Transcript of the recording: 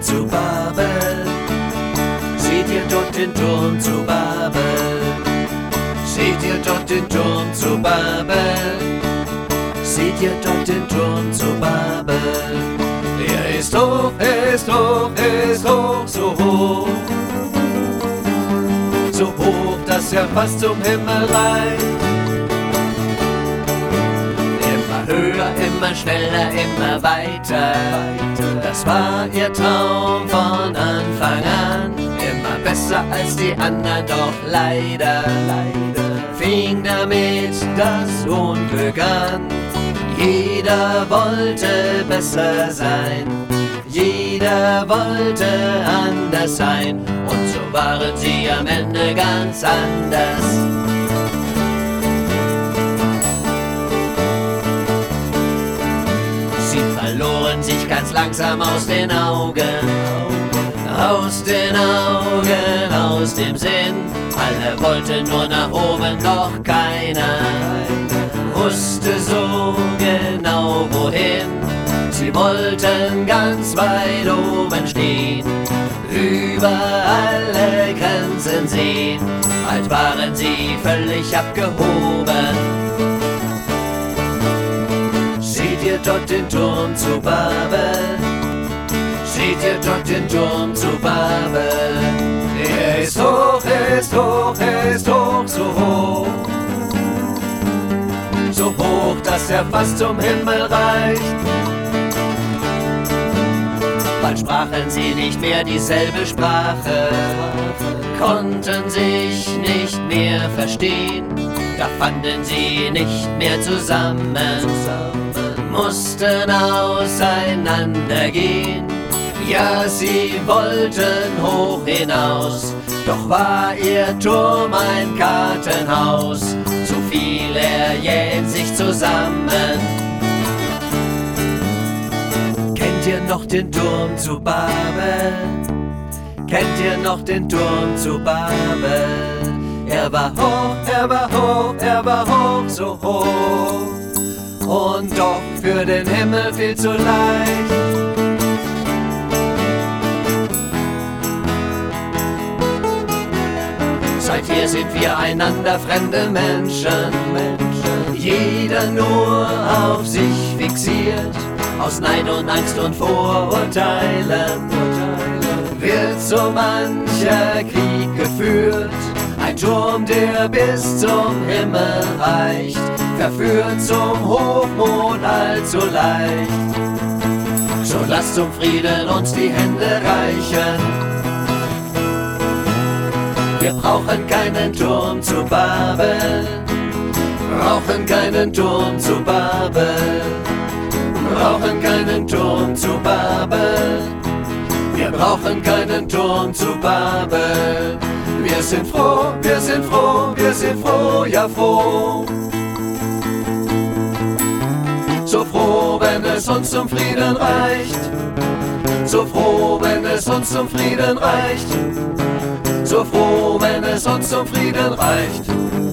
zu Babel? Seht ihr dort den Turm zu Babel? Seht ihr dort den Turm zu Babel? Seht ihr dort den Turm zu Babel? Er ist hoch, er ist hoch, er ist hoch, so hoch. So hoch, dass er fast zum Himmel reicht. Immer höher, immer schneller, immer weiter. Das war ihr Traum von Anfang an. Immer besser als die anderen, doch leider fing damit das Unglück an. Jeder wollte besser sein, jeder wollte anders sein, und so waren sie am Ende ganz anders. Sie verloren sich ganz langsam aus den Augen, aus den Augen, aus dem Sinn. Alle wollten nur nach oben, doch keiner wusste so genau wohin. Sie wollten ganz weit oben stehen, über alle Grenzen sehen, bald waren sie völlig abgehoben. Seht ihr dort den Turm zu Babel? Seht ihr dort den Turm zu Babel? Er ist hoch, er ist hoch, er ist hoch, so hoch. So hoch, dass er fast zum Himmel reicht. Bald sprachen sie nicht mehr dieselbe Sprache, konnten sich nicht mehr verstehen. Da fanden sie nicht mehr zusammen, mussten auseinandergehen. Ja, sie wollten hoch hinaus, doch war ihr Turm ein Kartenhaus. So fiel er jäh in sich zusammen. Kennt ihr noch den Turm zu Babel? Kennt ihr noch den Turm zu Babel? Er war hoch, er war hoch, er war hoch, so hoch, und doch für den Himmel viel zu leicht. Seither sind wir einander fremde Menschen, jeder nur auf sich fixiert. Aus Neid und Angst und Vorurteilen wird so mancher Krieg geführt. Ein Turm, der bis zum Himmel reicht, verführt zum Hochmut allzu leicht. So lasst zum Frieden uns die Hände reichen. Wir brauchen keinen Turm zu Babel, brauchen keinen Turm zu Babel, brauchen keinen Turm zu Babel. Wir brauchen keinen Turm zu Babel. Wir sind froh, wir sind froh, wir sind froh, ja froh. So froh, wenn es uns zum Frieden reicht. So froh, wenn es uns zum Frieden reicht. So froh, wenn es uns zum Frieden reicht.